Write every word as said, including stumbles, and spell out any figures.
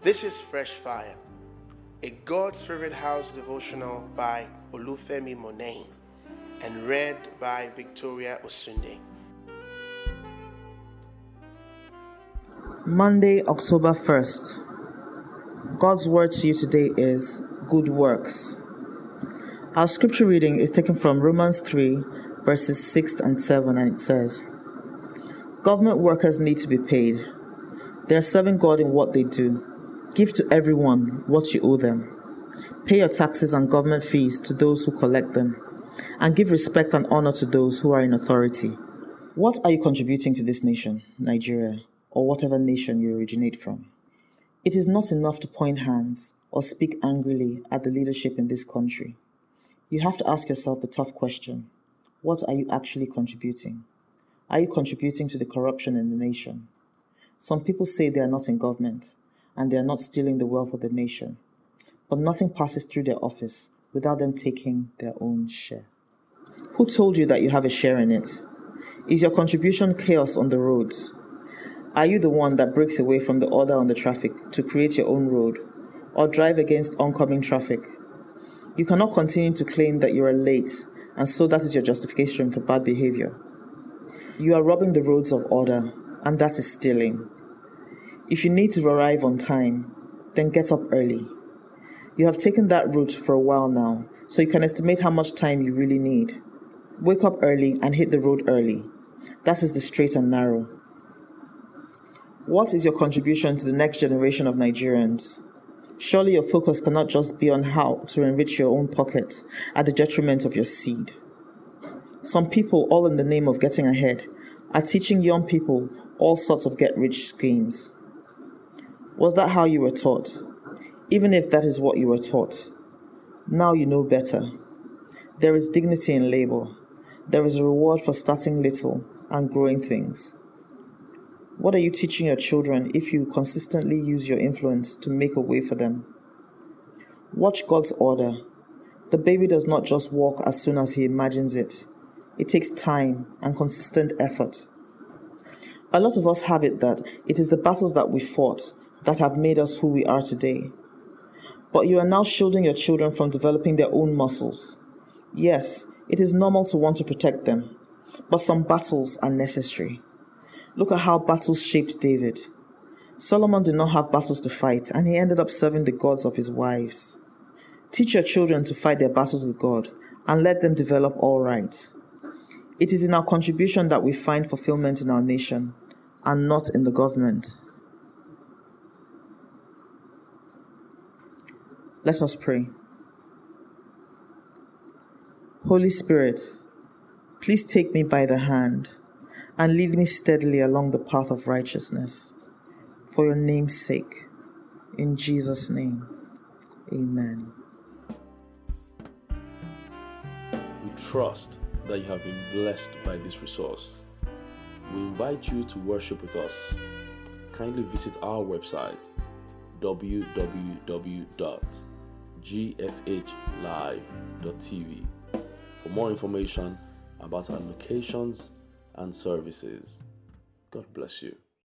This is Fresh Fire, a God's Favorite House devotional by Olufemi Monain and read by Victoria Osunde. Monday, October first. God's word to you today is good works. Our scripture reading is taken from Romans three, verses six and seven, and it says, Government workers need to be paid. They are serving God in what they do. Give to everyone what you owe them. Pay your taxes and government fees to those who collect them, and give respect and honor to those who are in authority. What are you contributing to this nation, Nigeria, or whatever nation you originate from? It is not enough to point hands or speak angrily at the leadership in this country. You have to ask yourself the tough question: what are you actually contributing? Are you contributing to the corruption in the nation? Some people say they are not in government, and they are not stealing the wealth of the nation. But nothing passes through their office without them taking their own share. Who told you that you have a share in it? Is your contribution chaos on the roads? Are you the one that breaks away from the order on the traffic to create your own road, or drive against oncoming traffic? You cannot continue to claim that you are late, and so that is your justification for bad behavior. You are robbing the roads of order, and that is stealing. If you need to arrive on time, then get up early. You have taken that route for a while now, so you can estimate how much time you really need. Wake up early and hit the road early. That is the straight and narrow. What is your contribution to the next generation of Nigerians? Surely your focus cannot just be on how to enrich your own pocket at the detriment of your seed. Some people, all in the name of getting ahead, are teaching young people all sorts of get-rich schemes. Was that how you were taught? Even if that is what you were taught, now you know better. There is dignity in labor. There is a reward for starting little and growing things. What are you teaching your children if you consistently use your influence to make a way for them? Watch God's order. The baby does not just walk as soon as he imagines it. It takes time and consistent effort. A lot of us have it that it is the battles that we fought that have made us who we are today. But you are now shielding your children from developing their own muscles. Yes, it is normal to want to protect them, but some battles are necessary. Look at how battles shaped David. Solomon did not have battles to fight, and he ended up serving the gods of his wives. Teach your children to fight their battles with God, and let them develop all right. It is in our contribution that we find fulfillment in our nation, and not in the government. Let us pray. Holy Spirit, please take me by the hand and lead me steadily along the path of righteousness. For your name's sake. In Jesus' name, amen. We trust that you have been blessed by this resource. We invite you to worship with us. Kindly visit our website, w w w dot g f h live dot t v, for more information about our locations and services. God bless you.